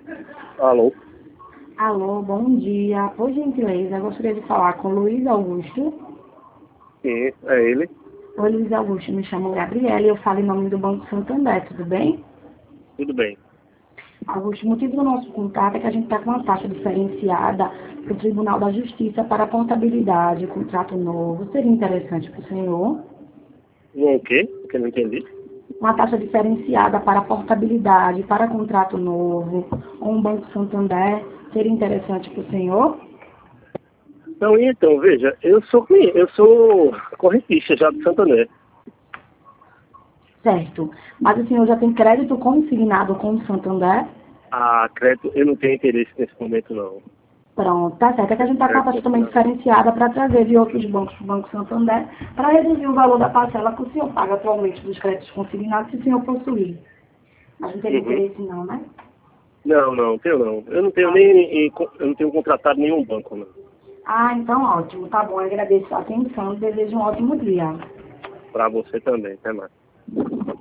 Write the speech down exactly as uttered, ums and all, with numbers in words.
Alô? Alô, bom dia. Por gentileza, eu gostaria de falar com o Luiz Augusto. Sim, é ele. Oi, Luiz Augusto, me chamo Gabriela e eu falo em nome do Banco Santander, tudo bem? Tudo bem. Augusto, o motivo do nosso contato é que a gente está com uma taxa diferenciada para o Tribunal da Justiça para contabilidade, contrato novo. Seria interessante para o senhor? Um o quê? Que eu não entendi. Uma taxa diferenciada para portabilidade, para contrato novo, ou um Banco Santander. Seria interessante para o senhor? Então, então, veja, eu sou clien- eu sou correntista já do Santander. Certo. Mas o senhor já tem crédito consignado com o Santander? Ah, crédito, eu não tenho interesse nesse momento, não. Pronto, tá certo. É que a gente está com a Crédito taxa também consignado. diferenciada para trazer de outros bancos para o Banco Santander, para reduzir o valor da parcela que o senhor paga atualmente dos créditos consignados, se o senhor possuir. Mas não teria Uhum. interesse não, né? Não, não, tenho não. Eu não tenho Tá. nem, em- eu não tenho contratado nenhum banco, não. Ah, então ótimo. Tá bom. Eu agradeço a atenção e desejo um ótimo dia. Para você também, até mais.